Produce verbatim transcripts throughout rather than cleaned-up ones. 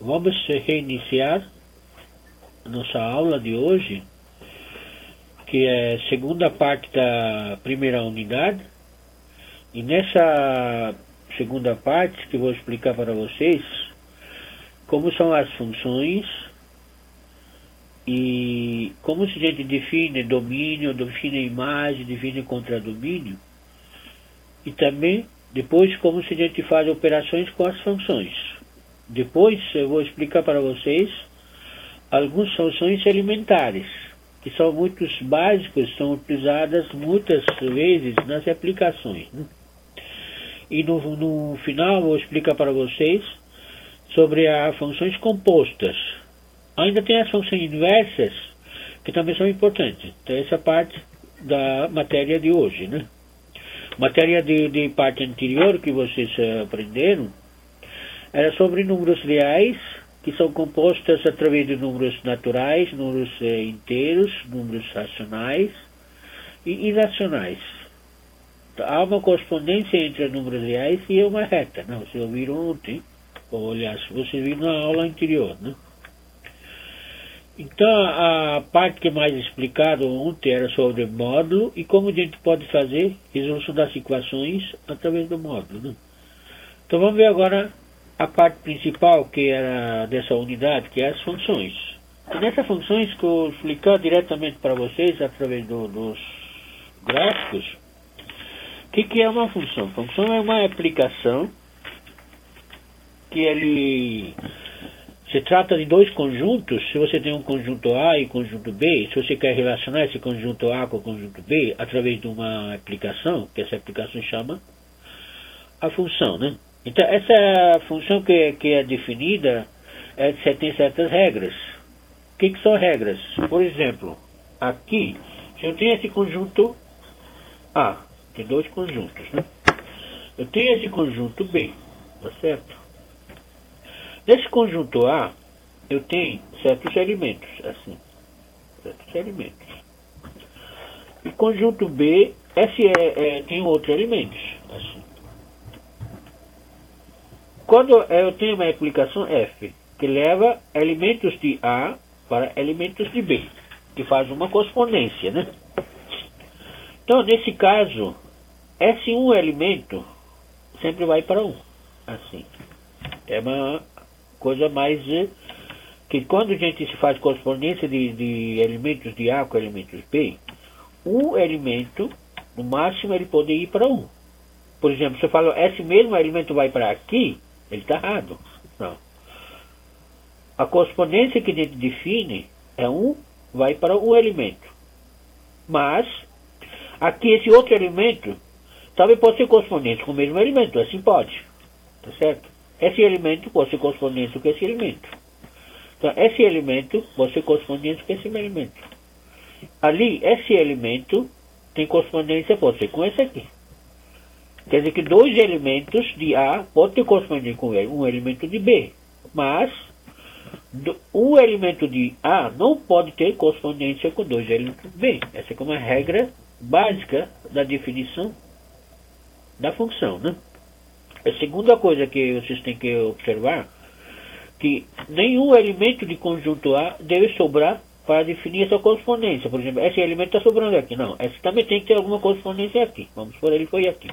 vamos reiniciar nossa aula de hoje, que é a segunda parte da primeira unidade. E nessa segunda parte que eu vou explicar para vocês como são as funções e como se a gente define domínio, define imagem, define contradomínio, e também depois como se a gente faz operações com as funções. Depois eu vou explicar para vocês algumas funções elementares, que são muito básicas, são utilizadas muitas vezes nas aplicações, né? E no, no final vou explicar para vocês sobre as funções compostas. Ainda tem as funções inversas, que também são importantes. Então essa parte da matéria de hoje, né? Matéria de, de parte anterior que vocês uh, aprenderam era sobre números reais, que são compostas através de números naturais, números uh, inteiros, números racionais e irracionais. Então, há uma correspondência entre números reais e uma reta, né? Vocês ouviram ontem, ou aliás, vocês viram na aula anterior, né? Então, a parte que mais explicado ontem era sobre módulo e como a gente pode fazer resolução das equações através do módulo, né? Então, vamos ver agora a parte principal que era dessa unidade, que é as funções. E nessas funções que eu vou explicar diretamente para vocês através do, dos gráficos, o que, que é uma função? Função é uma aplicação que ele se trata de dois conjuntos. Se você tem um conjunto A e conjunto B, se você quer relacionar esse conjunto A com o conjunto B através de uma aplicação, que essa aplicação chama a função, né? Então essa função que é, que é definida é, tem certas regras. O que, que são regras? Por exemplo, aqui, se eu tenho esse conjunto A, tem dois conjuntos, né? Eu tenho esse conjunto B, tá certo? Nesse conjunto A, eu tenho certos elementos, assim, certos elementos. E conjunto B, esse é, é, tem outros elementos, assim. Quando eu tenho uma aplicação F, que leva elementos de A para elementos de B, que faz uma correspondência, né? Então, nesse caso, esse um elemento sempre vai para um, assim. É uma coisa mais eh, que quando a gente se faz correspondência de, de elementos de A com elementos B, um elemento, no máximo, ele pode ir para um. Por exemplo, se eu falo, esse mesmo elemento vai para aqui, ele está errado. Não. A correspondência que a gente define é um, vai para um elemento. Mas, aqui esse outro elemento, também pode ser correspondente com o mesmo elemento, assim pode. Tá certo? Esse elemento pode ser correspondente com esse elemento. Então, esse elemento pode ser correspondente com esse elemento. Ali, esse elemento tem correspondência, pode ser com esse aqui. Quer dizer que dois elementos de A podem ter correspondência com um elemento de B. Mas, um elemento de A não pode ter correspondência com dois elementos de B. Essa é uma regra básica da definição da função, né? A segunda coisa que vocês têm que observar, que nenhum elemento de conjunto A deve sobrar para definir essa correspondência. Por exemplo, esse elemento está sobrando aqui. Não, esse também tem que ter alguma correspondência aqui. Vamos por ele foi aqui.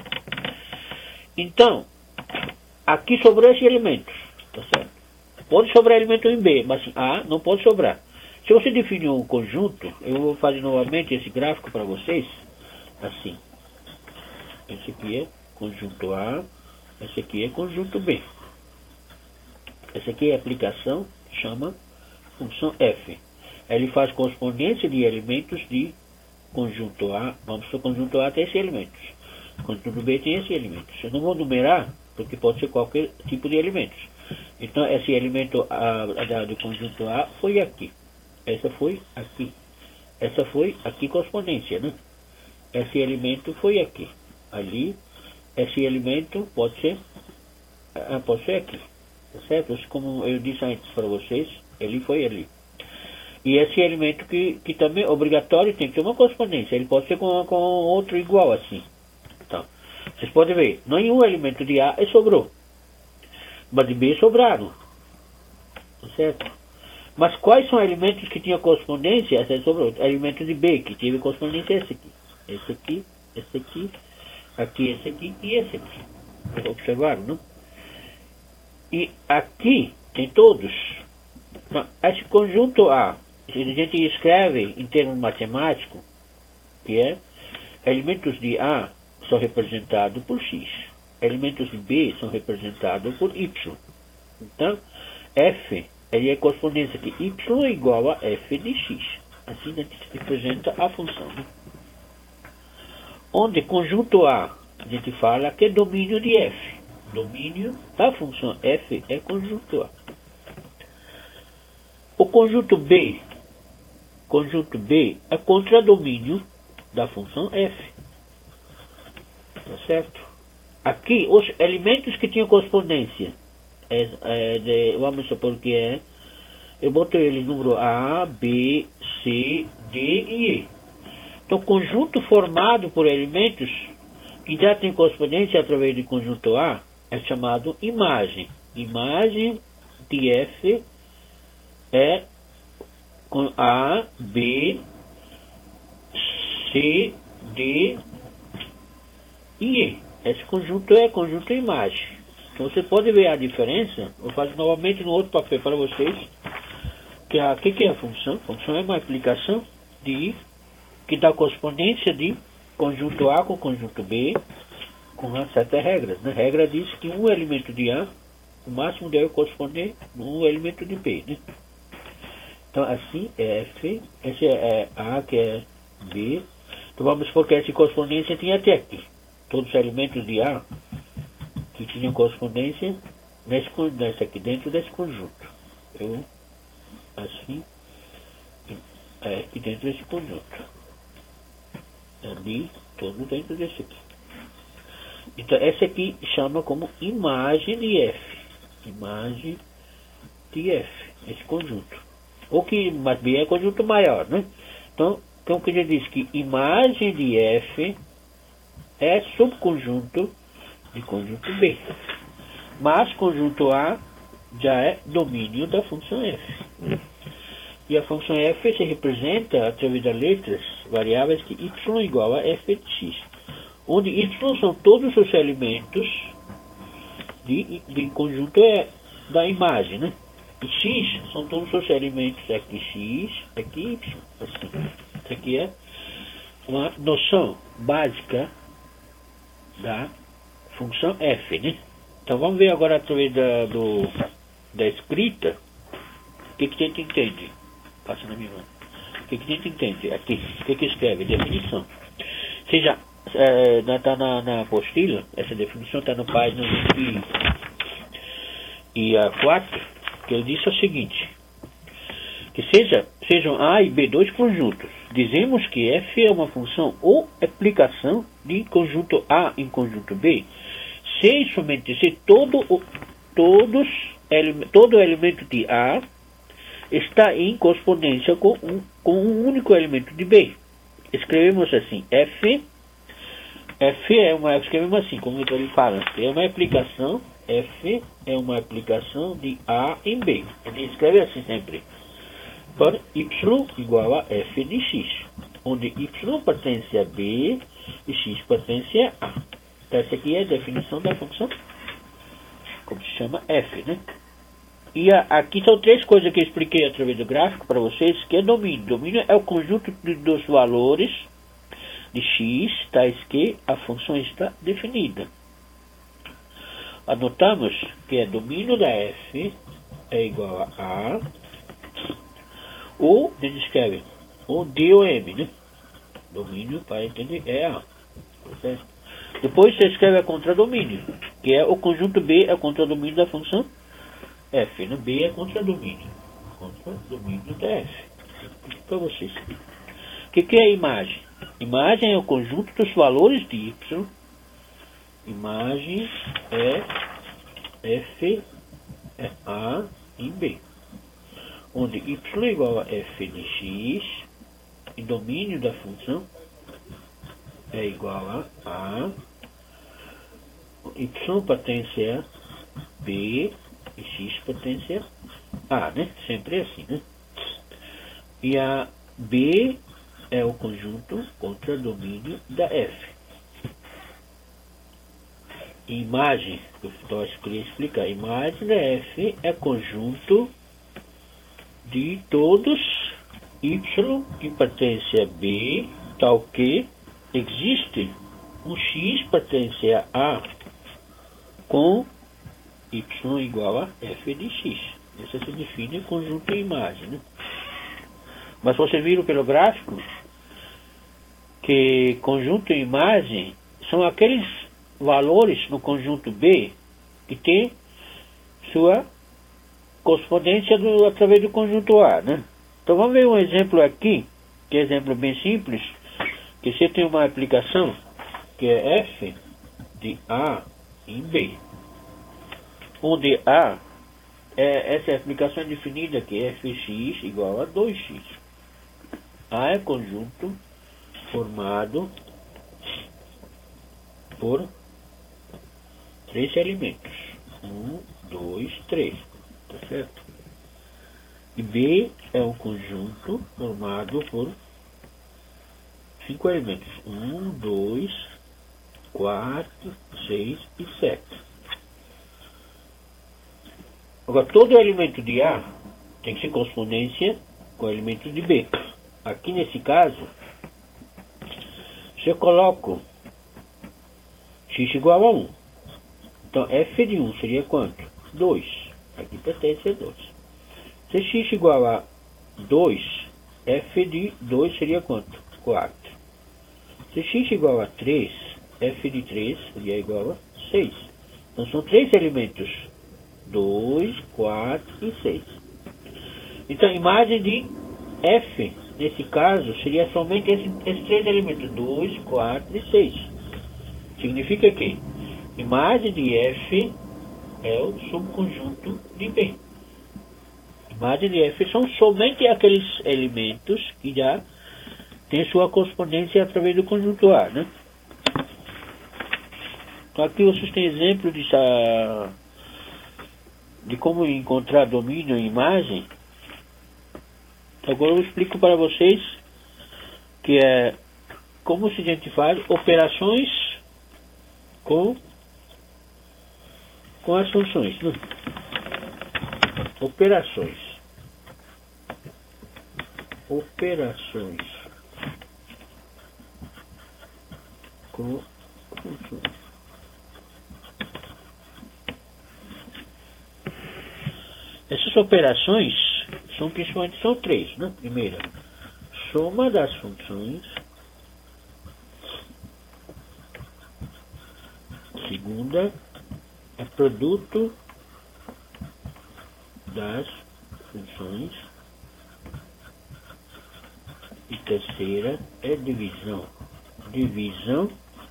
Então, aqui sobrou esse elemento. Tá certo? Pode sobrar elemento em B, mas A não pode sobrar. Se você definir um conjunto, eu vou fazer novamente esse gráfico para vocês. Assim. Esse aqui é conjunto A. Esse aqui é conjunto B. Essa aqui é a aplicação, chama função F. Ele faz correspondência de elementos de conjunto A. Vamos para o conjunto A tem esses elementos. Conjunto B tem esses elementos. Eu não vou numerar, porque pode ser qualquer tipo de elementos. Então, esse elemento a, a, do conjunto A foi aqui. Essa foi aqui. Essa foi aqui correspondência, né? Esse elemento foi aqui. Ali. Esse elemento pode ser, uh, pode ser aqui, tá certo? Como eu disse antes para vocês, ele foi ali. E esse elemento que, que também é obrigatório tem que ter uma correspondência. Ele pode ser com, com outro igual assim. Então, vocês podem ver, nenhum elemento de A sobrou, mas de B sobraram. certo? Mas quais são elementos que tinham correspondência? Essa é sobre o elemento de B, que teve correspondência esse aqui. Esse aqui, esse aqui, aqui, esse aqui e esse aqui. Observaram, não? E aqui tem todos. Esse conjunto A, a gente escreve em termos matemáticos, que é elementos de A são representados por X, elementos de B são representados por Y. Então, F ele é correspondência que Y é igual a F de X. Assim a gente representa a função, né? Onde conjunto A, a gente fala que é domínio de F. Domínio da função F é conjunto A. O conjunto B, conjunto B é contradomínio da função F. Tá certo? Aqui, os elementos que tinham correspondência, é, é de, vamos supor que é, eu botei eles número A, B, C, D e E. Então, conjunto formado por elementos que já tem correspondência através de conjunto A é chamado imagem. Imagem de F é com A, B, C, D e E. Esse conjunto é conjunto imagem. Então você pode ver a diferença. Eu faço novamente no outro papel para vocês. Que a que, que é a função? A função é uma aplicação de que dá correspondência de conjunto A com conjunto B com certas regras, né? A regra diz que um elemento de A, o máximo deve corresponder a um elemento de B, né? Então assim é F, esse é A que é B. Então vamos supor que essa correspondência tinha até aqui. Todos os elementos de A que tinham correspondência nesse, nesse aqui dentro desse conjunto. Eu assim é aqui dentro desse conjunto. Ali, todo dentro desse aqui. Então, essa aqui chama como imagem de F. Imagem de F, esse conjunto. Ou que, mas B é conjunto maior, né? Então, então que a gente diz que imagem de F é subconjunto de conjunto B. Mas conjunto A já é domínio da função F. E a função F se representa através das letras variáveis que Y é igual a F de X. Onde Y são todos os elementos de, de conjunto é, da imagem, né? E X são todos os elementos aqui X, aqui Y. Assim. Isso aqui é uma noção básica da função F, né? Então vamos ver agora através da, do, da escrita o que, que a gente entende. Passa na minha mão. O que, que a gente entende aqui? O que, que escreve? Definição. Seja, está é, na, na apostila, essa definição está no página vinte e quatro, que ele diz o seguinte, que seja, sejam A e B dois conjuntos. Dizemos que F é uma função ou aplicação de conjunto A em conjunto B, se e somente se todo, todos, ele, todo elemento de A está em correspondência com um, com um único elemento de B. Escrevemos assim, F, F é uma, escrevemos assim, como ele fala, é uma aplicação, F é uma aplicação de A em B. Ele escreve assim sempre, para Y igual a F de X, onde Y pertence a B e X pertence a A. Então essa aqui é a definição da função, como se chama F, né? E a, aqui são três coisas que eu expliquei através do gráfico para vocês, que é domínio. Domínio é o conjunto de, dos valores de X, tais que a função está definida. Anotamos que é domínio da F é igual a A, ou, a gente escreve, ou D ou M, né? Domínio, para entender, é A. Certo? Depois você escreve a contradomínio, que é o conjunto B, é o contradomínio da função F, né? B é contradomínio. Contradomínio da F. Para vocês. O que, que é imagem? Imagem é o conjunto dos valores de Y. Imagem é F, é A em B. Onde Y é igual a F de X e domínio da função é igual a A. Y pertence a B e X pertence a A, né? Sempre assim, né? E a B é o conjunto contra domínio da F. Imagem, eu queria explicar. A imagem da F é conjunto de todos Y que pertence a B, tal que existe um X pertence a A com Y igual a F de X. Esse se define conjunto de imagem, né? Mas vocês viram pelo gráfico que conjunto e imagem são aqueles valores no conjunto B que tem sua correspondência do, através do conjunto A, né? Então vamos ver um exemplo aqui, que é um exemplo bem simples, que você tem uma aplicação que é F de A em B, onde A, é, essa aplicação é definida que é Fx igual a dois x. A é conjunto formado por três elementos. Um, dois, três. Tá certo? E B é um conjunto formado por cinco elementos. Um, dois, quatro, seis e sete. Agora, todo elemento de A tem que ser correspondência com o elemento de B. Aqui nesse caso, se eu coloco x igual a um, então f de um seria quanto? dois. Aqui pertence a dois. Se x igual a dois, f de dois seria quanto? quatro. Se x igual a três, f de três seria igual a seis. Então são três elementos, dois, quatro e seis. Então a imagem de f, nesse caso, seria somente esse, esses três elementos, dois, quatro e seis. Significa que imagem de f é o subconjunto de B. Imagem de f são somente aqueles elementos que já têm sua correspondência através do conjunto A, né? Então aqui vocês têm exemplo de, de como encontrar domínio em imagem. Agora eu explico para vocês que é como se a gente faz operações com, com as funções, né? Operações. Operações com funções. Essas operações são principalmente são três, né? Primeira, soma das funções. Segunda, é produto das funções. E terceira é divisão. Divisão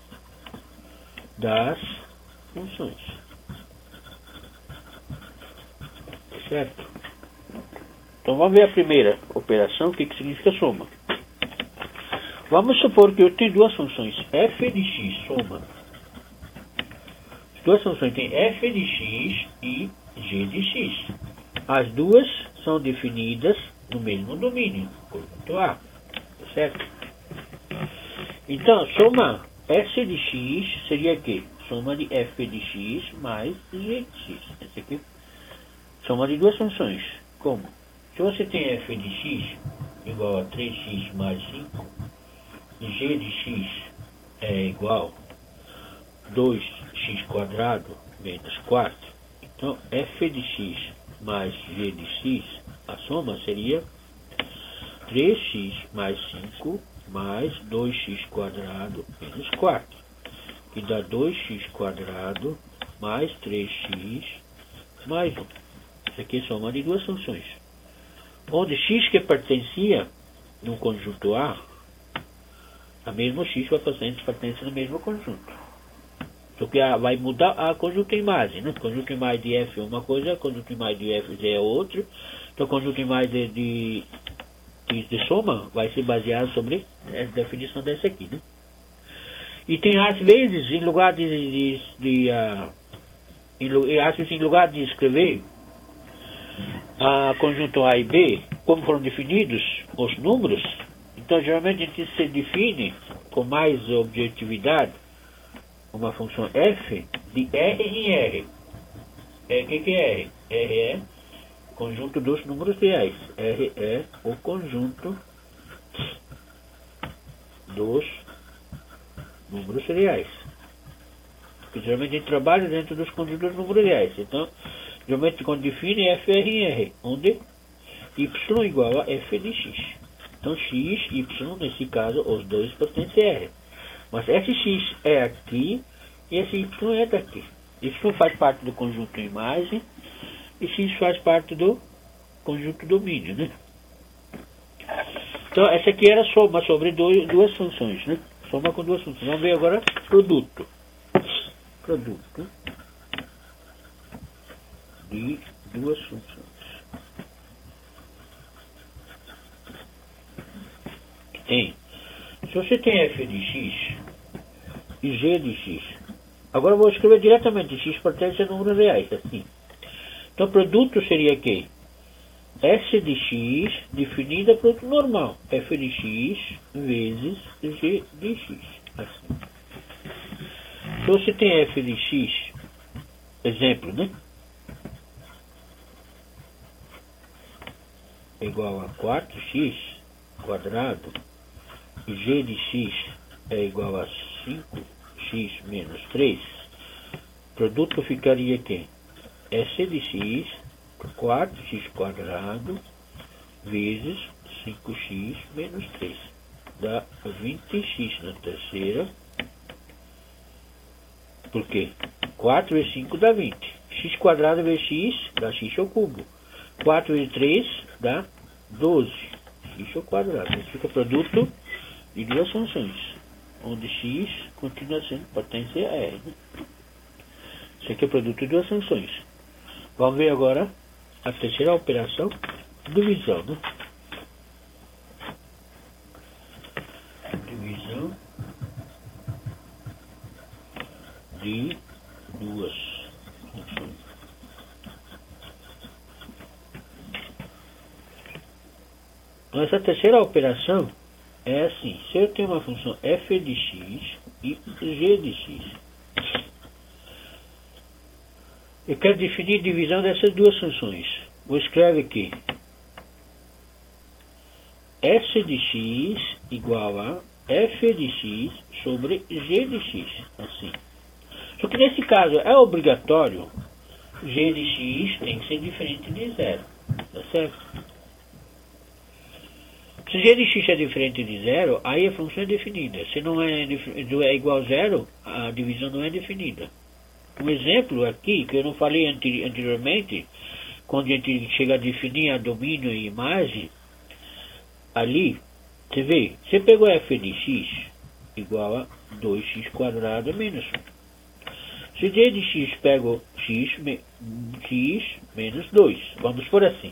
das funções. Certo? Então vamos ver a primeira operação, o que, que significa soma. Vamos supor que eu tenho duas funções, f de x, soma. As duas funções têm f de x e g de x. As duas são definidas no mesmo domínio, conjunto A. Certo? Então, soma s de x seria o quê? Soma de f de x mais g de x. Esse aqui, soma de duas funções. Como? Se você tem f de x igual a três x mais cinco, e g de x é igual a dois x quadrado menos quatro, então f de x mais g de x, a soma seria três x mais cinco mais dois x quadrado menos quatro, que dá dois x quadrado mais três x mais um. Isso aqui é soma de duas funções. Onde x que pertencia no conjunto A, a mesmo x vai pertence, pertence no mesmo conjunto. Só que a, vai mudar a conjunto imagem, né? Conjunto imagem de f é uma coisa, conjunto imagem de f é outra. Então conjunto imagem de, de, de, de soma vai se basear sobre a definição dessa aqui, né? E tem às vezes, em lugar de, de, de uh, em, às vezes, em lugar de escrever a conjunto A e B, como foram definidos os números, então geralmente a gente se define com mais objetividade uma função f de R em R. É, o que, que é R? R é o conjunto dos números reais. R é o conjunto dos números reais. Porque geralmente a gente trabalha dentro dos conjuntos dos números reais. Então, geralmente quando define F R em R, onde y igual a f de x. Então x, y, nesse caso, os dois pertencem a R. Mas esse x é aqui e esse y é daqui. Y faz parte do conjunto imagem e x faz parte do conjunto domínio, né? Então essa aqui era soma sobre dois, duas funções, né? Soma com duas funções. Vamos ver agora produto. Produto de duas funções. Tem. Se você tem f de x e g de x, agora eu vou escrever diretamente, x pertence a números reais, assim. Então, produto seria aqui S de x definida produto normal, f de x vezes g de x, assim. Se você tem f de x, exemplo, né? Igual a quatro x quadrado, e g de x é igual a cinco x menos três, produto ficaria aqui S de x, quatro x quadrado, vezes cinco x menos três, dá vinte x na terceira, porque quatro vezes cinco dá vinte, x quadrado vezes x dá x ao cubo, quatro vezes três dá doze, x ao quadrado, isso fica produto de duas funções, onde x continua sendo pertence a R. Isso aqui é produto de duas funções. Vamos ver agora a terceira operação, divisão, né? Divisão de duas funções. Então, essa terceira operação é assim: se eu tenho uma função f de x e g de x, eu quero definir divisão dessas duas funções. Vou escrever aqui S de x igual a f de x sobre g de x, assim. Só que nesse caso é obrigatório g de x tem que ser diferente de zero, tá certo? Se g de x é diferente de zero, aí a função é definida. Se não é, é igual a zero, a divisão não é definida. Um exemplo aqui, que eu não falei anteriormente, quando a gente chega a definir a domínio e imagem, ali, você vê, você pegou f de x igual a dois x quadrado menos um. Se g de x pega x, me, x menos dois, vamos por assim.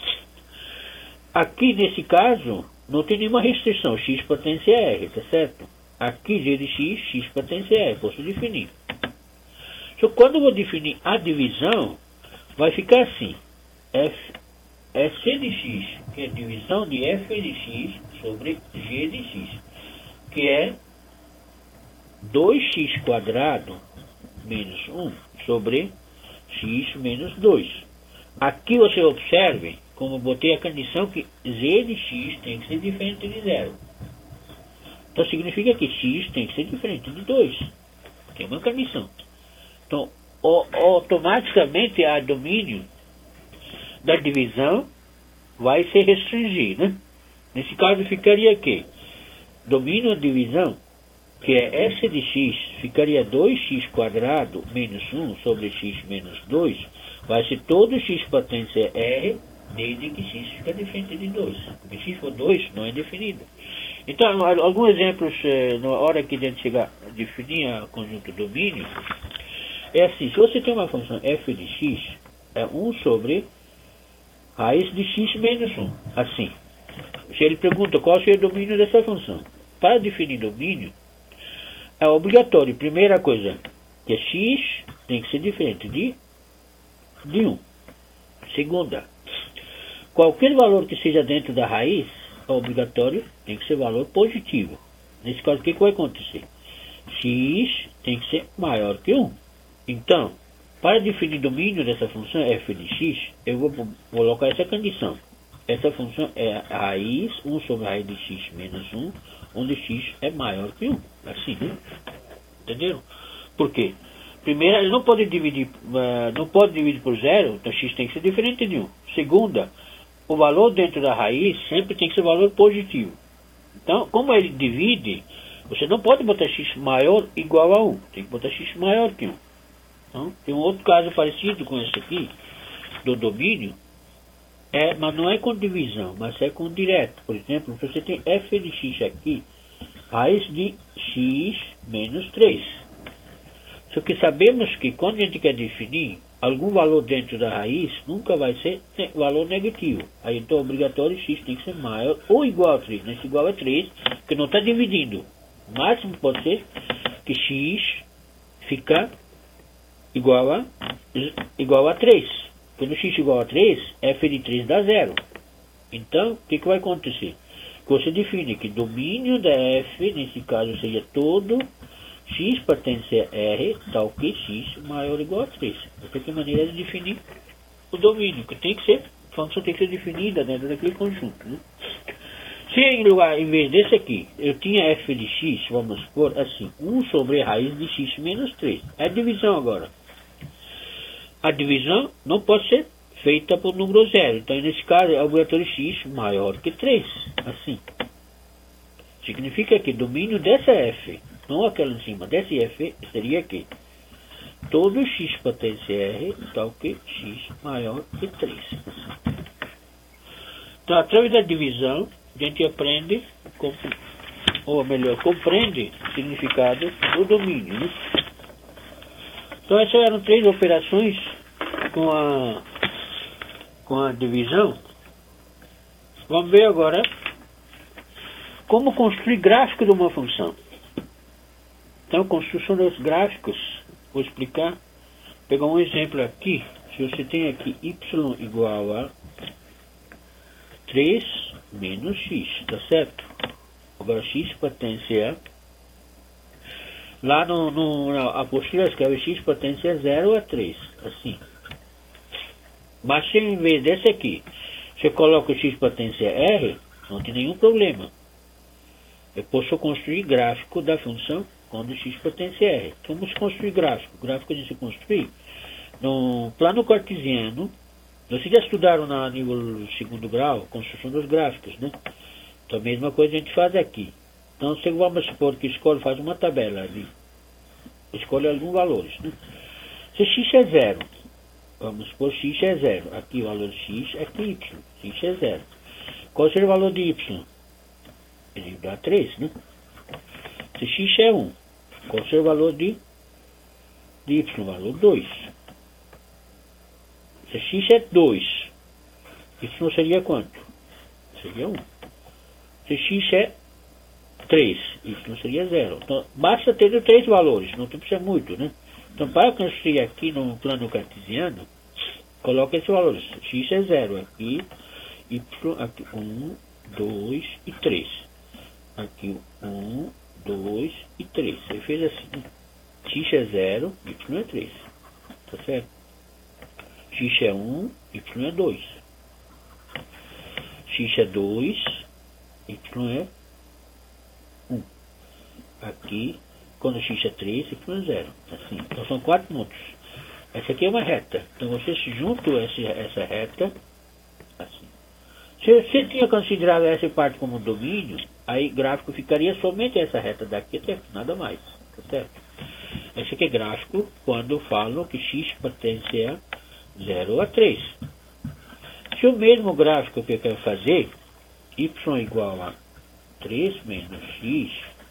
Aqui, nesse caso, não tem nenhuma restrição, x pertence a R, tá certo? Aqui, g de x, x pertence a R, posso definir. Só que quando eu vou definir a divisão, vai ficar assim, f, S de x, que é a divisão de f de x sobre g de x, que é dois x quadrado menos um sobre x menos dois. Aqui você observe, como eu botei a condição que z de x tem que ser diferente de zero. Então significa que x tem que ser diferente de dois. Tem uma condição. Então, o, automaticamente a domínio da divisão vai se restringir, né? Nesse caso ficaria aqui, domínio da divisão, que é S de x, ficaria dois x quadrado menos um sobre x menos dois, vai ser todo x pertence a R, desde que x fica diferente de dois. Porque se for dois, não é definido. Então, alguns exemplos, na hora que a gente chegar a definir o conjunto domínio, é assim: se você tem uma função f de x, é um sobre raiz de x menos um, assim. Se ele pergunta qual seria o domínio dessa função, para definir domínio, é obrigatório, primeira coisa, que x tem que ser diferente de, de um. Segunda, qualquer valor que seja dentro da raiz, é obrigatório, tem que ser valor positivo. Nesse caso, o que, que vai acontecer? X tem que ser maior que um. Então, para definir domínio dessa função f de x, eu vou colocar essa condição. Essa função é a raiz, um sobre a raiz de x menos um, onde x é maior que um. Assim, né? Entenderam? Por quê? Primeira, ele não pode dividir, uh, não pode dividir por zero, então x tem que ser diferente de um. Segunda, o valor dentro da raiz sempre tem que ser valor positivo. Então, como ele divide, você não pode botar x maior ou igual a um. Tem que botar x maior que um. Então, tem um outro caso parecido com esse aqui, do domínio, é, mas não é com divisão, mas é com direto. Por exemplo, você tem f de x aqui, raiz de x menos três. Só que sabemos que quando a gente quer definir algum valor dentro da raiz, nunca vai ser valor negativo. Aí então, obrigatório, x tem que ser maior ou igual a três. Nesse igual a três, que não está dividindo. O máximo pode ser que x fica igual a, igual a três. Quando x igual a três, f de três dá zero. Então, o que, que vai acontecer? Você define que domínio da f, nesse caso, seja todo x pertence a R, tal que x maior ou igual a três. Essa é a maneira de definir o domínio, que tem que ser, a função tem que ser definida dentro daquele conjunto. Né? Se em lugar, em vez desse aqui, eu tinha f de x, vamos supor assim, um sobre a raiz de x menos três. É a divisão agora. A divisão não pode ser feita por número zero. Então, nesse caso, é obrigatório x maior que três. Assim. Significa que o domínio dessa f, não aquela em cima, dessa f, seria que todo x pertence a R, tal que x maior que três. Então, através da divisão, a gente aprende, ou melhor, compreende o significado do domínio. Né? Então, essas eram três operações com a, com a divisão. Vamos ver agora como construir gráfico de uma função. Então, construção dos gráficos, vou explicar. Vou pegar um exemplo aqui. Se você tem aqui y igual a três menos x, tá certo? Agora x pertence a... Lá no, no, na apostila escreve x pertence a zero a três, assim. Mas se em vez desse aqui, você coloca o x pertence a R, não tem nenhum problema. Eu posso construir gráfico da função quando x pertence a R. Então, vamos construir gráfico. Gráfico de se construir no plano cartesiano. Vocês já estudaram na nível segundo grau, construção dos gráficos, né? Então, a mesma coisa a gente faz aqui. Então, se vamos supor que escolhe, faz uma tabela ali. Escolhe alguns valores, né? Se x é zero, vamos supor x é zero. Aqui o valor de x, aqui y. X é zero. Qual seria o valor de y? Ele dá três, né? Se x é um, qual seria o valor de, de y? O valor dois. Se x é dois, y seria quanto? Seria um. Se x é três, y seria zero. Então, basta ter três valores, não precisa muito, né? Então, para construir aqui no plano cartesiano, coloca esses valores. X é zero aqui, y aqui um, dois e três. Aqui um, dois e três. Você fez assim, né? X é zero, y é três. Tá certo? X é um, y é dois. X é dois, y é um. Aqui, quando x é três, y é zero. Assim. Então são quatro pontos. Essa aqui é uma reta. Então você junta essa, essa reta assim. Se você tinha considerado essa parte como domínio, aí gráfico ficaria somente essa reta daqui até nada mais. Tá certo? Esse aqui é gráfico quando falam que x pertence a zero a três. Se o mesmo gráfico que eu quero fazer, y igual a três menos x,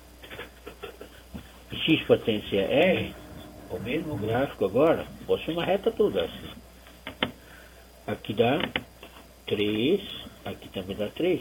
e x pertence a R, o mesmo gráfico agora, pode ser uma reta toda assim. Aqui dá três, aqui também dá três.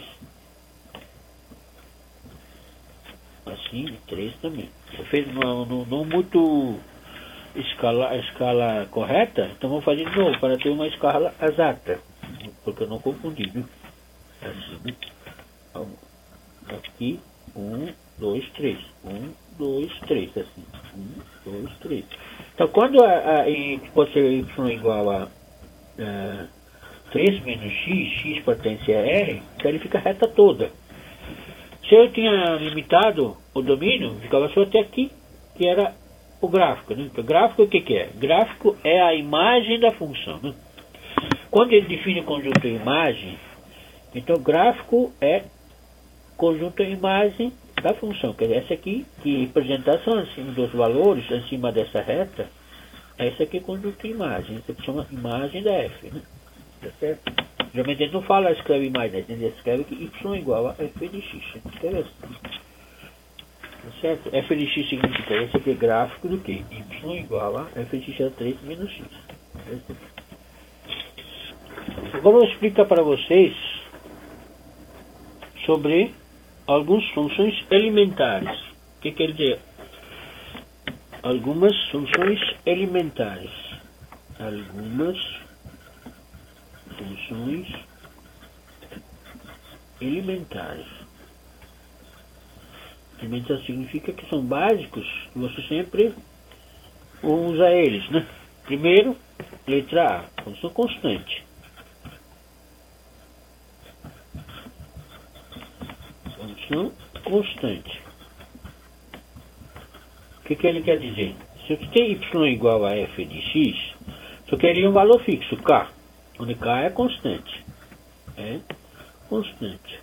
Assim, três também. Você fez não, não, não muito escala, a escala correta, então vamos fazer de novo, para ter uma escala exata. porque eu não confundi, né? Assim, né? Então, aqui, um, dois, três. Um, dois, três, assim. Um, dois, três. Então, quando a, a y pode ser y igual a, a três menos x, x pertence a R, então ele fica reta toda. Se eu tinha limitado o domínio, ficava só até aqui, que era o gráfico, né? Então, gráfico o que, que é? Gráfico é a imagem da função, né? Quando ele define o conjunto imagem, então gráfico é conjunto imagem da função. Quer dizer, essa aqui, que representação acima dos valores, acima dessa reta, essa aqui é conjunto imagem. Essa aqui chama imagem da f, né? Tá certo? Geralmente a gente não fala, escreve imagem, a gente escreve que y igual a f de x. A gente escreve assim. Tá certo? F de x significa esse aqui é gráfico do que? Y igual a f de x é três menos x. Agora eu vou explicar para vocês sobre algumas funções elementares. O que quer dizer? Algumas funções elementares. Algumas funções elementares. Elementar significa que são básicos, você sempre usa eles, né? Primeiro, letra A, função constante. Função constante. O que, que ele quer dizer? Se eu tenho y igual a f de x, eu queria um valor fixo, k, onde k é constante. É constante.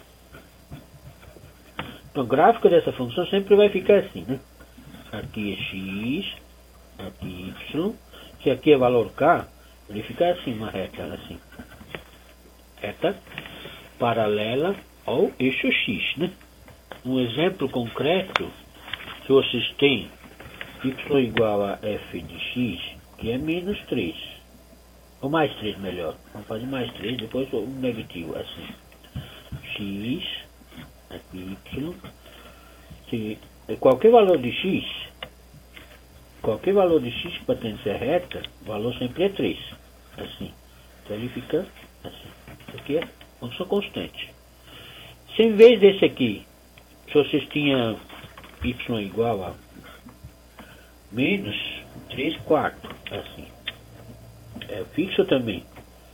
Então, o gráfico dessa função sempre vai ficar assim, né? Aqui é x, aqui y. Se aqui é valor k, ele fica assim, uma reta assim. Reta paralela ao eixo x, né? Um exemplo concreto, se vocês têm y igual a f de x, que é menos três. Ou mais três, melhor. Vamos fazer mais três, depois um negativo, assim. X, aqui y. Se qualquer valor de x, qualquer valor de x que pertence à reta, o valor sempre é três. Assim. Então ele fica assim. Isso aqui é função constante. Se em vez desse aqui, se vocês tinham y igual a menos três quartos, assim. É fixo também.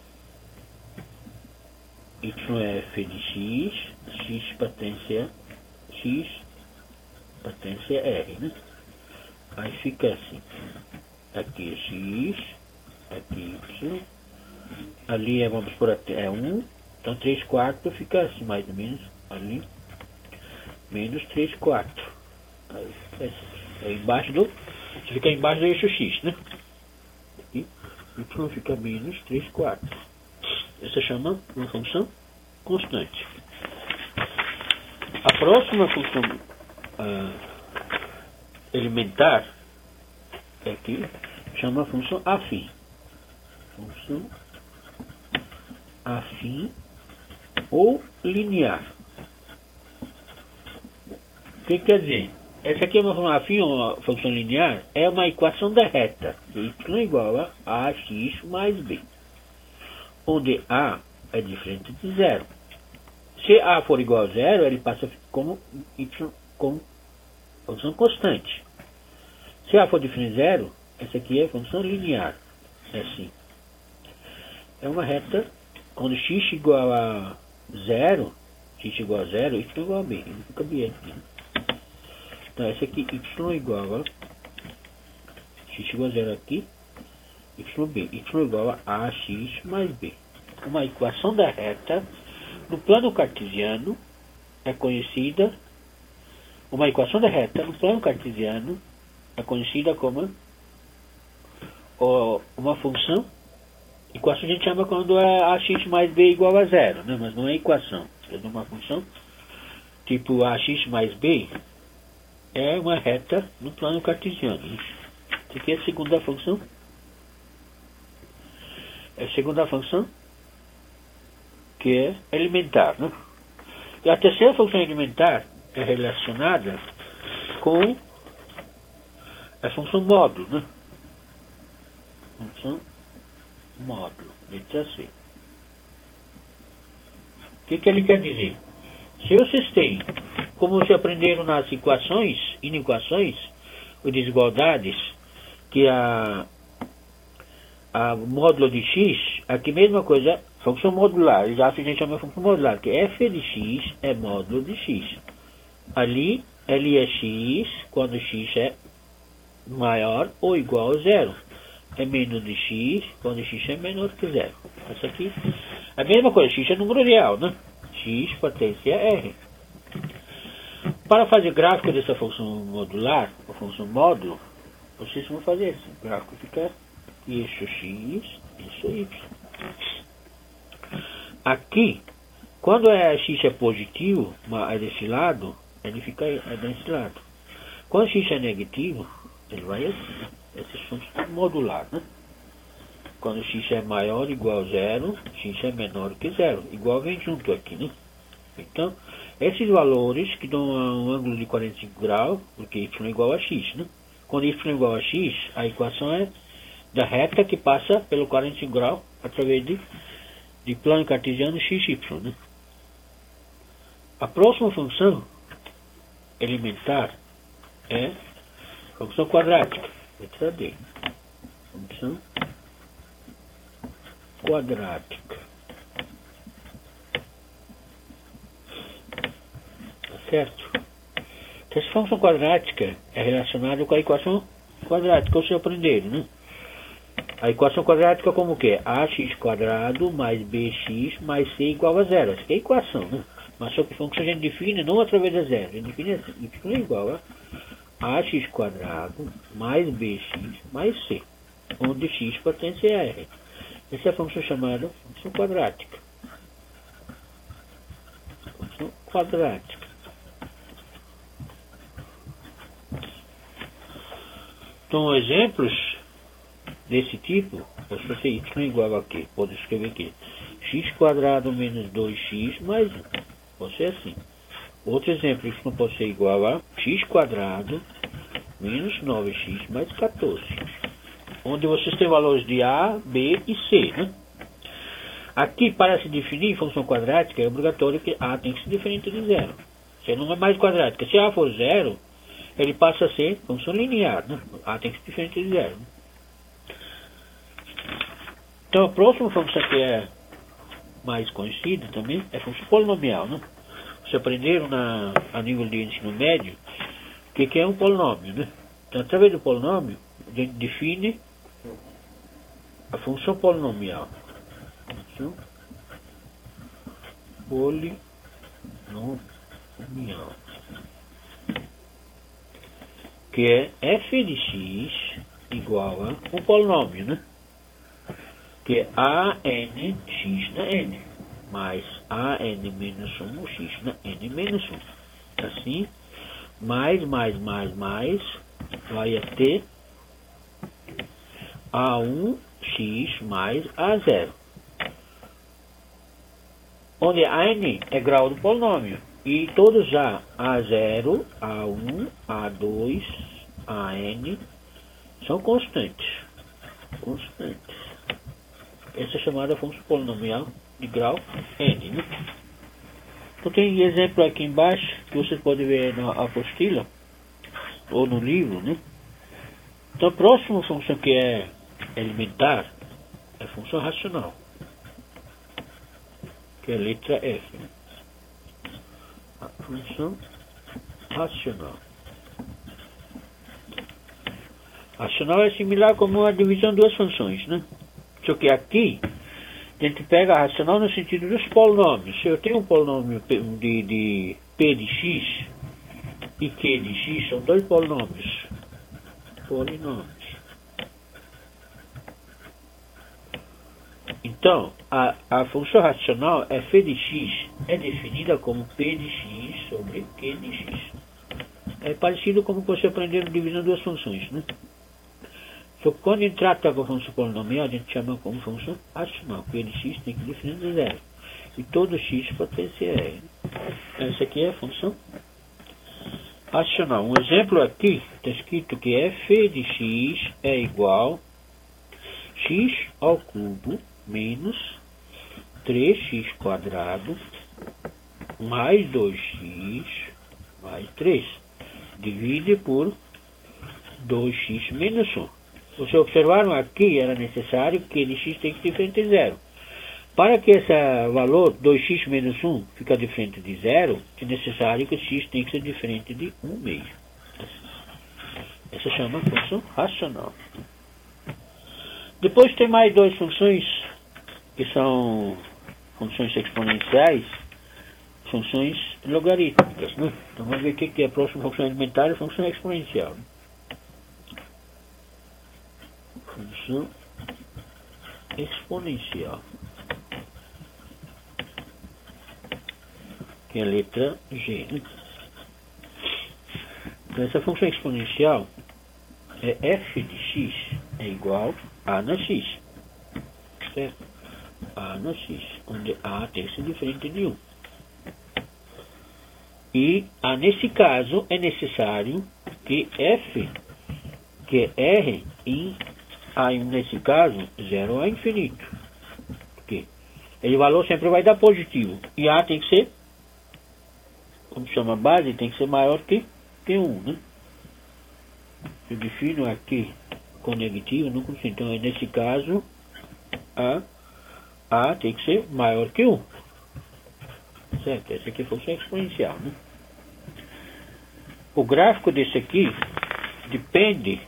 Y é f de x, x pertence a x, pertence a R, né? Aí fica assim. Aqui é x, aqui y, ali é, vamos por até, é um, então três quartos fica assim, mais ou menos, ali, menos três quartos. Aí fica assim. É embaixo do, fica embaixo do eixo x, né? Aqui, y fica menos três quartos. Essa chama uma função constante. A próxima função ah, elementar é aqui, chama a função afim. Função afim ou linear. O que quer dizer? Essa aqui é uma função afim ou uma função linear? É uma equação da reta. Y igual a ax mais b. Onde a é diferente de zero. Se a for igual a zero, ele passa como y como função constante. Se a for diferente de zero, essa aqui é função linear. É assim. É uma reta quando x igual a zero, x igual a zero, y igual a b. Ele fica bem aqui. Então essa aqui, y igual a x igual a zero aqui, yb. Y igual a ax mais b. Uma equação da reta no plano cartesiano é conhecida, uma equação da reta no plano cartesiano é conhecida como ó, uma função. Equação a gente chama quando é ax mais b igual a zero, né? Mas não é equação, é uma função tipo ax mais b é uma reta no plano cartesiano. Isso aqui é a segunda função. É a segunda função que é elementar, né? E a terceira função elementar é relacionada com a função módulo, né? Função módulo, letra C. que, que ele quer dizer? Se vocês têm, como vocês aprenderam nas equações, inequações, ou desigualdades, que a, a módulo de x, aqui mesma coisa, função modular, já a gente chama de função modular, que f de x é módulo de x. Ali, L é x, quando x é maior ou igual a zero. É menos de x, quando x é menor que zero. Essa aqui é a mesma coisa, x é número real, né? X pertence a R. Para fazer gráfico dessa função modular, a função módulo, vocês vão fazer assim. O gráfico fica isso x, isso y. Aqui, quando é x é positivo, é desse lado, ele fica é desse lado. Quando x é negativo, ele vai assim. Esses são modulares, né? Quando x é maior ou igual a zero, x é menor que zero. Igual vem junto aqui, né? Então, esses valores que dão um ângulo de quarenta e cinco graus, porque y é igual a x, né? Quando y é igual a x, a equação é da reta que passa pelo quarenta e cinco graus através de, de plano cartesiano x y, né? A próxima função elementar é função quadrática. Letra D. Função quadrática. Tá certo? Então, essa função quadrática é relacionada com a equação quadrática, vocês aprenderam, né? A equação quadrática como que é? ax quadrado mais bx mais c igual a zero. Essa aqui é a equação, né? Mas só que a função a gente define não através da zero. A gente define assim, y é igual a ax quadrado mais bx mais c, onde x pertence a R. Essa é a função chamada função quadrática. Função quadrática. Então, exemplos desse tipo, se você y é igual a quê? Pode escrever aqui. X quadrado menos dois x mais um. Pode ser assim. Outro exemplo, isso não pode ser igual a x quadrado menos nove x mais quatorze. Onde vocês têm valores de A, B e C, né? Aqui, para se definir função quadrática, é obrigatório que A tem que ser diferente de zero. Se não é mais quadrática. Se A for zero, ele passa a ser função linear, né? A tem que ser diferente de zero. Então, a próxima função que é mais conhecida também é a função polinomial, né? Vocês aprenderam na, a nível de ensino médio o que, que é um polinômio, né? Então, através do polinômio, a gente define a função polinomial. Função polinomial. Que é f de x igual a um polinômio, né? Que é a n x na n, mais a n menos um x na n menos um. Assim, mais, mais, mais, mais, vai até a um x mais a zero. Onde a n é grau do polinômio. E todos já a zero, a um, a dois, a n são constantes. Constantes. Essa é chamada função polinomial de grau n, né? Então tem exemplo aqui embaixo que vocês podem ver na apostila ou no livro, né? Então a próxima função que é elementar é a função racional, que é a letra F, né? A função racional. Racional é similar como a divisão de duas funções, né? Só que aqui a gente pega a racional no sentido dos polinômios. Se eu tenho um polinômio de, de P de x e Q de x, são dois polinômios. Polinômios. Então, a, a função racional f de x é definida como P de x sobre Q de x. É parecido como você aprendeu dividindo duas funções, né? Só que quando a gente trata com a função polinomial, a gente chama como função racional. P de x tem que definir de zero. E todo x pertence a R. Essa aqui é a função racional. Um exemplo aqui, está escrito que f de x é igual a x ao cubo menos três x quadrado mais dois x mais três. Divide por dois x menos um. Vocês observaram aqui, era necessário que ele x tem que ser diferente de zero. Para que esse valor dois x menos um fique diferente de zero, é necessário que x tem que ser diferente de um meio. Essa chama função racional. Depois tem mais duas funções, que são funções exponenciais, funções logarítmicas, né? Então vamos ver o que é a próxima função elementar e a função exponencial. Função exponencial, que é a letra G, né? Então essa função exponencial é f de x é igual a na x, certo? A na x, onde a tem que ser diferente de um. E a, nesse caso é necessário que f, que é r em a, nesse caso, zero a infinito. Porque esse valor sempre vai dar positivo. E a tem que ser, como chama base, tem que ser maior que, que um, né? Eu defino aqui com negativo, não consigo. Então, nesse caso, a, a tem que ser maior que um. Certo? Essa aqui é a função exponencial, né? O gráfico desse aqui depende,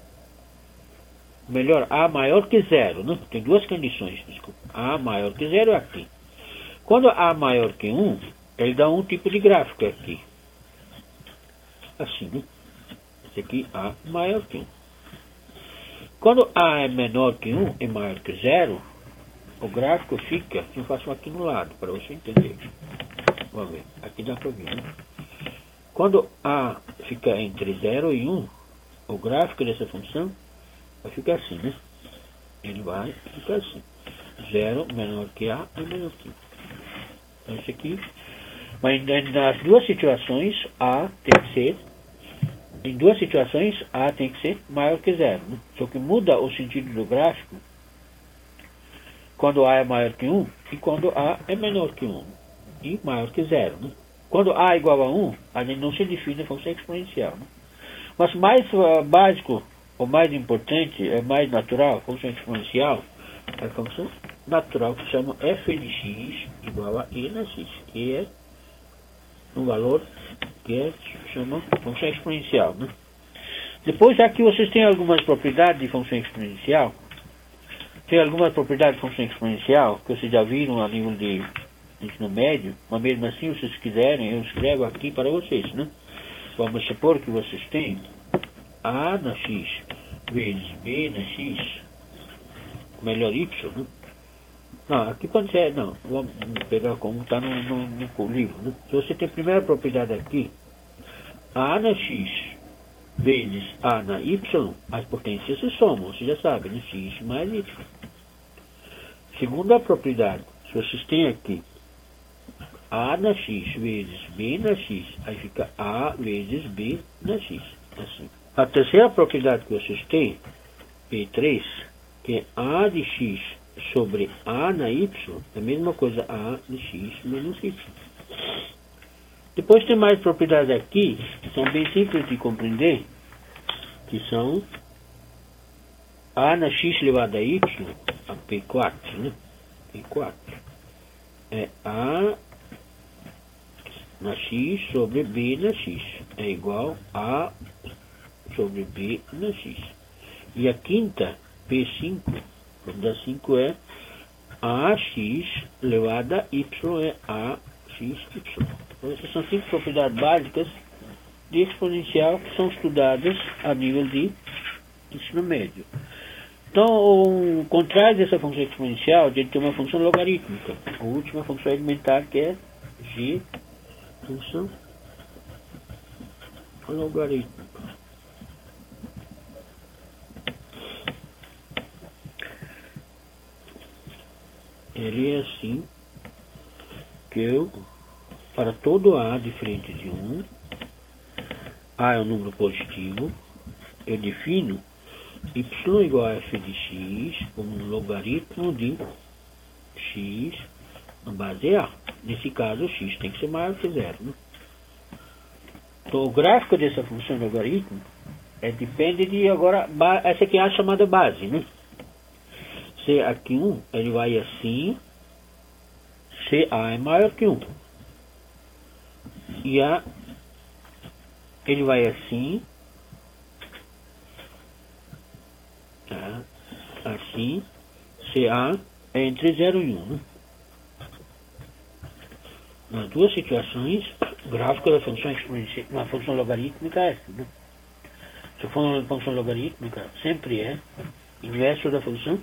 melhor, a maior que zero, né? Tem duas condições, desculpa. A maior que zero é aqui. Quando a maior que um, ele dá um tipo de gráfico aqui. Assim, né? Esse aqui, a maior que um. Quando a é menor que um e maior que zero, o gráfico fica, eu faço aqui no lado, para você entender. Vamos ver, aqui dá para ver, né? Quando a fica entre zero e um, o gráfico dessa função vai ficar assim, né? Ele vai ficar assim. zero menor que a e menor que um. Então, esse aqui. Mas nas duas situações, a tem que ser, em duas situações, a tem que ser maior que zero, né? Só que muda o sentido do gráfico quando a é maior que um e quando a é menor que um e maior que zero, né? Quando a é igual a um, a gente não se define a função exponencial, né? Mas mais uh, básico, o mais importante, é mais natural, a função exponencial, é a função natural que chama f de x igual a e na x, que é um valor que é, chama função exponencial, né? Depois aqui vocês têm algumas propriedades de função exponencial, tem algumas propriedades de função exponencial que vocês já viram a nível de ensino médio, mas mesmo assim, se vocês quiserem, eu escrevo aqui para vocês, né? Vamos supor que vocês têm a na x vezes b na x, melhor y, né? Não, aqui pode ser, não, vamos pegar como está no, no, no livro, né? Se você tem a primeira propriedade aqui, a na x vezes a na y, as potências se somam, você já sabe, né? X mais y. Segunda propriedade, se vocês têm aqui a na x vezes b na x, aí fica a vezes b na x, assim. A terceira propriedade que vocês têm, P três, que é a de x sobre a na y, é a mesma coisa, a de x menos y. Depois tem mais propriedades aqui, que são bem simples de compreender, que são a na x elevado a y, a P quatro, né? P quatro. É a na x sobre b na x, é igual a sobre b na x. E a quinta, P cinco, da cinco é a x elevado a y, é a x y. Então, essas são cinco propriedades básicas de exponencial que são estudadas a nível de ensino médio. Então, o contrário dessa função exponencial, a gente tem uma função logarítmica. A última função elementar, que é g, função logarítmica. Ele é assim, que eu, para todo A diferente de um, A é um número positivo, eu defino y igual a f de x como um logaritmo de x A base é A. Nesse caso, x tem que ser maior que zero. Né? Então, o gráfico dessa função logaritmo é, depende de, agora, essa aqui é a chamada base. Né? Se aqui um, ele vai assim, se A é maior que um. E A, ele vai assim, tá? Assim, se A é entre zero e um. Né? Nas duas situações, o gráfico da função exponencial, uma função logarítmica é essa. Né? Se for uma função logarítmica, sempre é inverso da função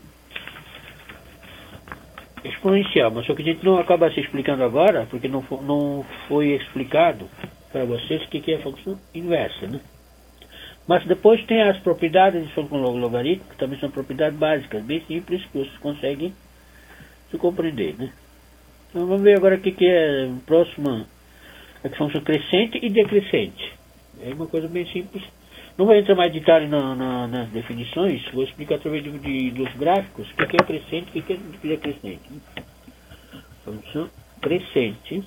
exponencial. Mas só que a gente não acaba se explicando agora, porque não foi, não foi explicado para vocês o que, que é a função inversa. Né? Mas depois tem as propriedades de função logarítmica, que também são propriedades básicas, bem simples, que vocês conseguem se compreender. Né? Então vamos ver agora o que, que é a próxima, a função crescente e decrescente. É uma coisa bem simples. Não vou entrar mais em detalhe na, na, nas definições, vou explicar através de, de, dos gráficos o que, que é crescente e o que, que é decrescente. Função crescente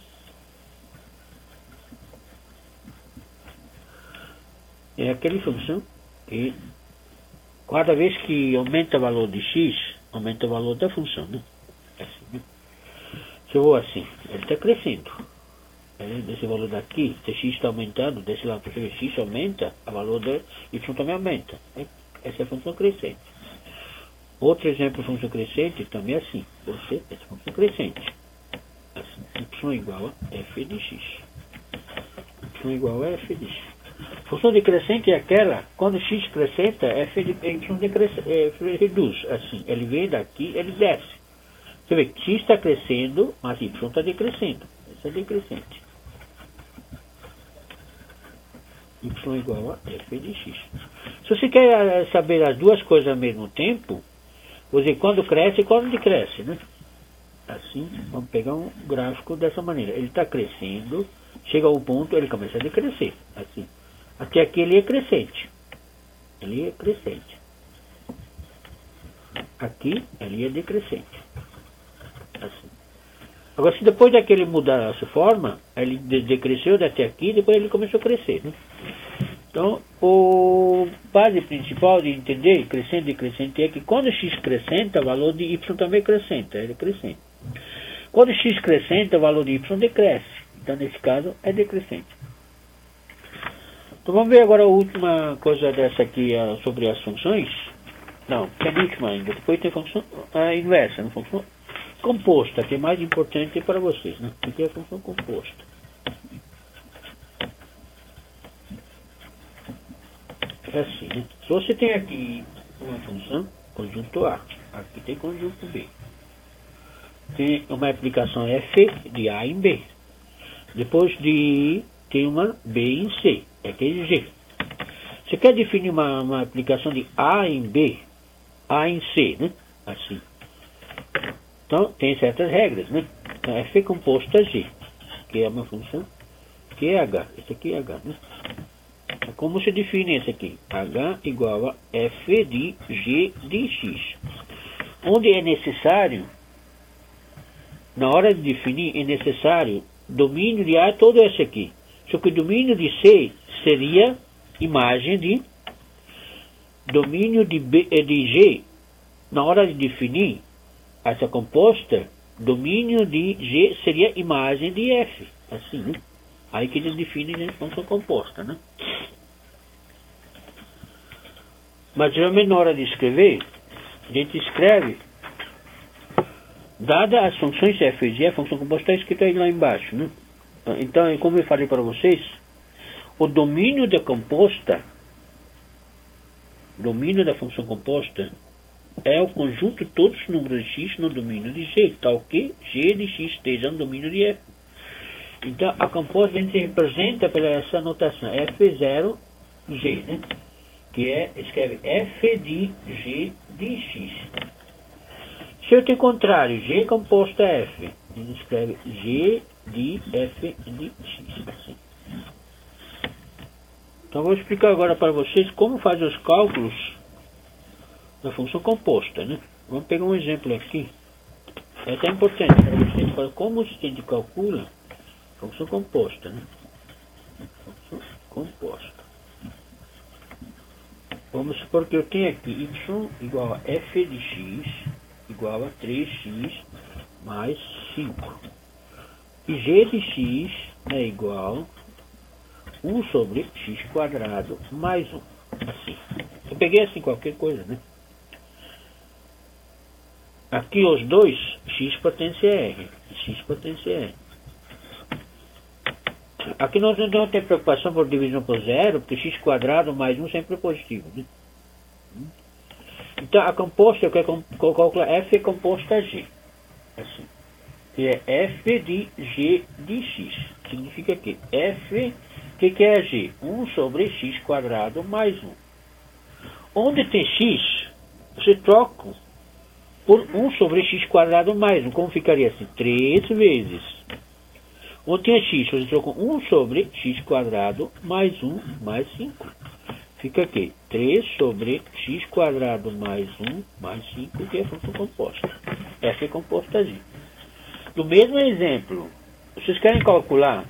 é aquela função que cada vez que aumenta o valor de x, aumenta o valor da função. Né? Assim, né? Se eu vou assim, ele está crescendo. Desse valor daqui, se x está aumentando, desse lado, porque x aumenta, o valor de y também aumenta. Né? Essa é a função crescente. Outro exemplo de função crescente também é assim. Você, essa é a função crescente. Assim, y igual a f de x. Y igual a f de x. Função decrescente é aquela, quando x acrescenta, f de y decresce, f reduz. Assim, ele vem daqui, ele desce. Você vê que x está crescendo, mas y está decrescendo. Essa é decrescente. Y igual a f de x. Se você quer saber as duas coisas ao mesmo tempo, vou dizer quando cresce e quando decresce, né? Assim, vamos pegar um gráfico dessa maneira. Ele está crescendo, chega ao ponto, ele começa a decrescer. Assim. Até aqui ele é crescente. Ele é crescente. Aqui ele é decrescente. Assim. Agora, se depois daquele mudar a sua forma, ele decresceu até aqui, depois ele começou a crescer. Né? Então, a base principal de entender crescente e decrescente é que quando x crescenta, o valor de y também crescenta, ele é crescente. Quando x crescenta, o valor de y decresce. Então, nesse caso, é decrescente. Então, vamos ver agora a última coisa dessa aqui sobre as funções. Não, penúltima ainda. Depois tem a função a inversa, a função composta, que é mais importante para vocês, né? O que é a função composta? É assim, né? Se você tem aqui uma função, conjunto A, aqui tem conjunto B. Tem uma aplicação F de A em B. Depois de tem uma B em C, é aquele G. Você quer definir uma, uma aplicação de A em B, A em C, né? Assim. Então, tem certas regras, né? Então, F composto a G, que é uma função que é H. Esse aqui é H, né? Como se define esse aqui? H igual a F de G de X. Onde é necessário, na hora de definir, é necessário domínio de A todo esse aqui. Só que o domínio de C seria imagem de domínio de, B, de G. Na hora de definir essa composta, domínio de G seria imagem de F. Assim, né? Aí que eles definem a função composta, né? Mas geralmente na hora de escrever, a gente escreve, dada as funções F e G, a função composta está escrita aí lá embaixo, né? Então, como eu falei para vocês, o domínio da composta, domínio da função composta, é o conjunto de todos os números de x no domínio de G, tal que G de x esteja no domínio de F. Então, a composta a gente representa pela essa notação, F zero G, né? Que é, escreve F de G de x. Se eu tenho contrário, G composto a F, a gente escreve G de F de x, assim. Então, vou explicar agora para vocês como fazer os cálculos da função composta, né? Vamos pegar um exemplo aqui. essa é importante para você falar como o sistema calcula função composta, né? Função composta. Vamos supor que eu tenho aqui y igual a f de x igual a três x mais cinco. E g de x é igual a um sobre x quadrado mais um. Assim. Eu peguei assim qualquer coisa, né? Aqui os dois, x potência R. X potência R. Aqui nós não temos preocupação por divisão por zero, porque x quadrado mais um sempre é positivo, né? Então a composta, eu quero calcular f é composta a g. Assim. Que é f de g de x. Significa que f, o que, que é g? um sobre x quadrado mais um. Onde tem x, você troca por um sobre x quadrado mais um. Como ficaria assim? três vezes. Onde tem x, você troca um sobre x quadrado mais um mais cinco. Fica aqui, três sobre x quadrado mais um mais cinco, que é a função composta. F é composta G. Do mesmo exemplo, vocês querem calcular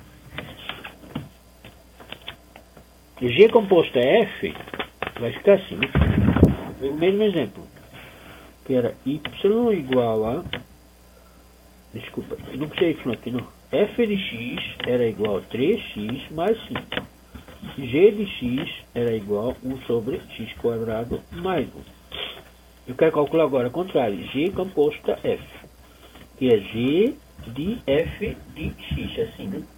G composta F, vai ficar assim, né? O mesmo exemplo, que era y igual a, desculpa, não precisa y aqui não, f de x era igual a três x mais cinco. G de x era igual a um sobre x quadrado mais um. Eu quero calcular agora o contrário, G composta F, que é G de F de x, assim, né?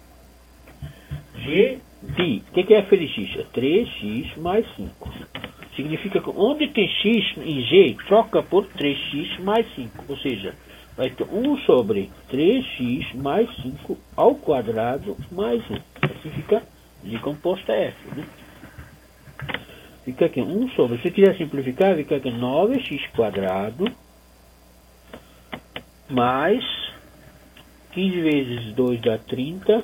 G de, o que, que é F de x? É três x mais cinco. Significa que onde tem x em G, troca por três x mais cinco. Ou seja, vai ter um sobre três x mais cinco ao quadrado mais um. Assim fica G composta F, né? Fica aqui um sobre, se quiser simplificar, fica aqui nove x quadrado mais quinze vezes dois dá trinta,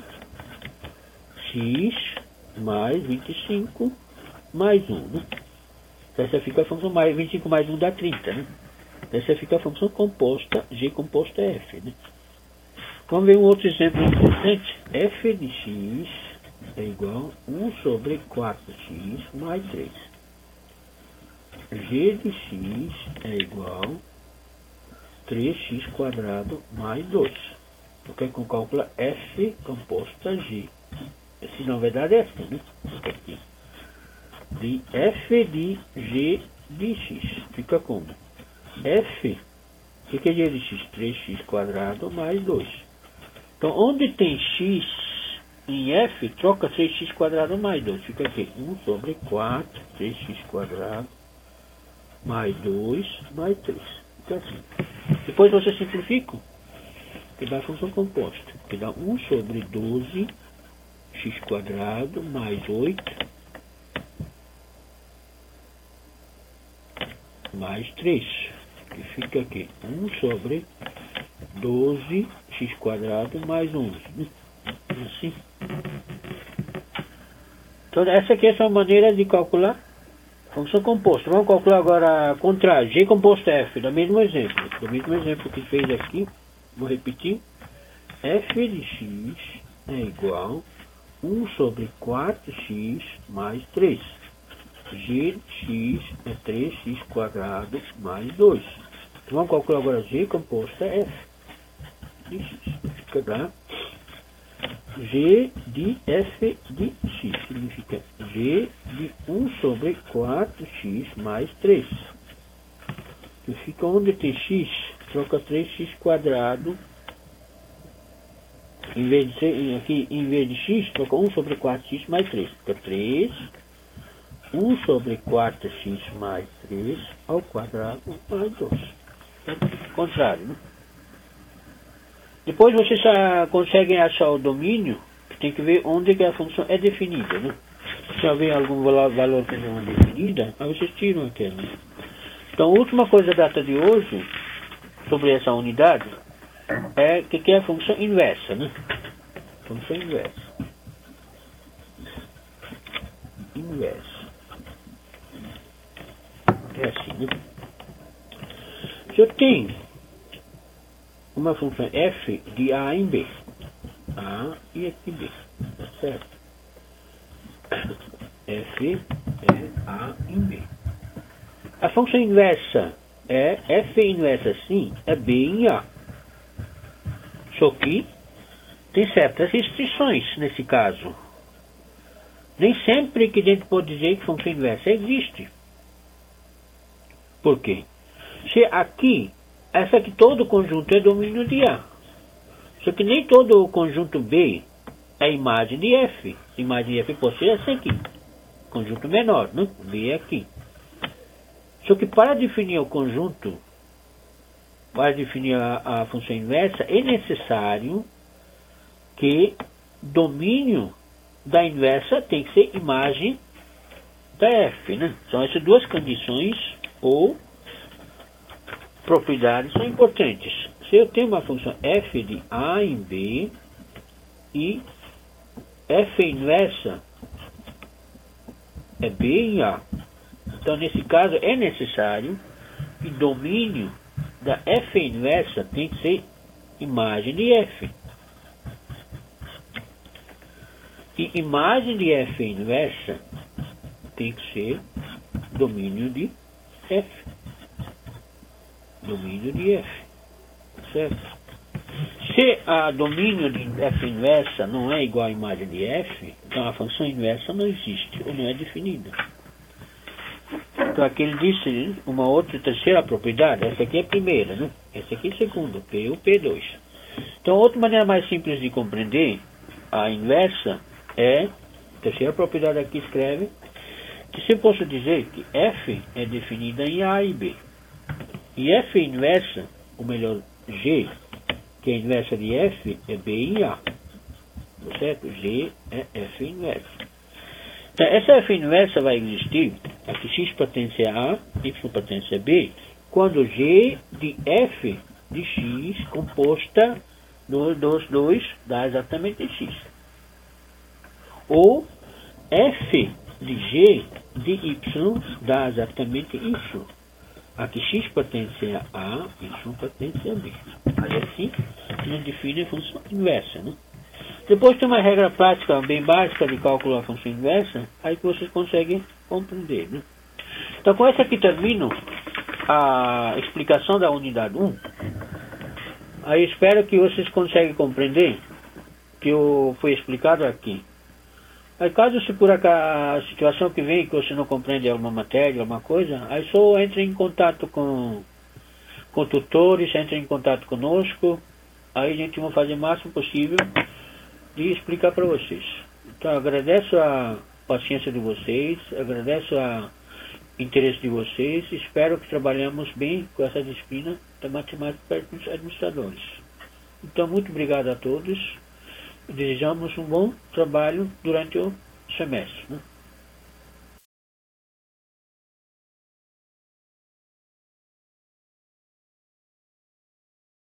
x mais vinte e cinco mais um, né? Essa fica a função mais vinte e cinco mais um dá trinta, né? Essa fica a função composta, G composta F, né? Vamos ver um outro exemplo importante. F de x é igual a um sobre quatro x mais três. G de x é igual a três x quadrado mais dois. Porque com cálculo F composta G. Esse na verdade é assim, né? Aqui. De F de G de x. Fica como? F, o que é G de x? três x quadrado mais dois. Então, onde tem x em F, troca três x quadrado mais dois. Fica aqui, um sobre quatro, três x quadrado, mais dois, mais três. Fica assim. Depois você simplifica, que dá a função composta. Que dá um sobre doze, x quadrado, mais oito, mais três. Que fica aqui, um sobre doze, x quadrado, mais onze. Né? Assim. Então, essa aqui é a maneira de calcular função composta. Vamos calcular agora contrário, G composto F, do mesmo exemplo. Do mesmo exemplo que fez aqui, vou repetir. F de x é igual a um sobre quatro x mais três. G de x é três x quadrado mais dois. Então, vamos calcular agora G composta F de x. Fica lá. G de F de x significa G de um sobre quatro x mais três. Que fica onde tem x, troca três x quadrado. Em vez de ser, aqui, em vez de x, troca um sobre quatro x mais três. Fica três. um sobre quatro x mais três ao quadrado mais dois. É contrário, né? Depois vocês já conseguem achar o domínio, que tem que ver onde que a função é definida, né? Se houver algum valor, valor que não é definida, aí vocês tiram aquele. Né? Então, a última coisa da data de hoje, sobre essa unidade, é que, que é a função inversa, né? Função inversa. Inversa. É assim, né? Se eu tenho uma função f de A em B. A e aqui B. Tá certo? F é A em B. A função inversa é f inversa sim é B em A. Só que tem certas restrições nesse caso. Nem sempre que a gente pode dizer que função inversa existe. Por quê? Se aqui, essa aqui todo o conjunto é domínio de A. Só que nem todo o conjunto B é imagem de F. Imagem de F pode ser essa aqui. Conjunto menor, né? B é aqui. Só que para definir o conjunto, para definir a, a função inversa, é necessário que domínio da inversa tem que ser imagem da F, né? São essas duas condições ou propriedades são importantes. Se eu tenho uma função f de A em B e f inversa é B em A, então nesse caso é necessário que domínio da f inversa tem que ser imagem de F. E imagem de f inversa tem que ser domínio de F. Domínio de F. Certo? Se a domínio de f inversa não é igual à imagem de F, então a função inversa não existe, ou não é definida. Então aqui ele disse uma outra terceira propriedade. Essa aqui é a primeira, né? Essa aqui é a segunda, P um, P dois. Então outra maneira mais simples de compreender a inversa é, a terceira propriedade aqui escreve, que se eu posso dizer que F é definida em A e B. E F inversa, ou melhor, G, que é a inversa de F, é B em A. Certo? G é F inversa. Então, essa F inversa vai existir, aqui x pertence a A, y pertence a B, quando G de F de x composta dos dois dá exatamente x. Ou F de G de y dá exatamente y. Aqui x pertence a A, y pertence a B. Aí assim, a gente define a função inversa, né? Depois tem uma regra prática bem básica de cálculo da função inversa, aí que vocês conseguem compreender, né? Então com essa aqui termino a explicação da unidade um. Aí espero que vocês conseguem compreender que eu foi explicado aqui. Aí caso se por a situação que vem que você não compreende alguma matéria, alguma coisa, aí só entre em contato com, com tutores, entre em contato conosco, aí a gente vai fazer o máximo possível de explicar para vocês. Então agradeço a paciência de vocês, agradeço o interesse de vocês, espero que trabalhemos bem com essa disciplina da matemática para administradores. Então muito obrigado a todos. Desejamos um bom trabalho durante o semestre, né?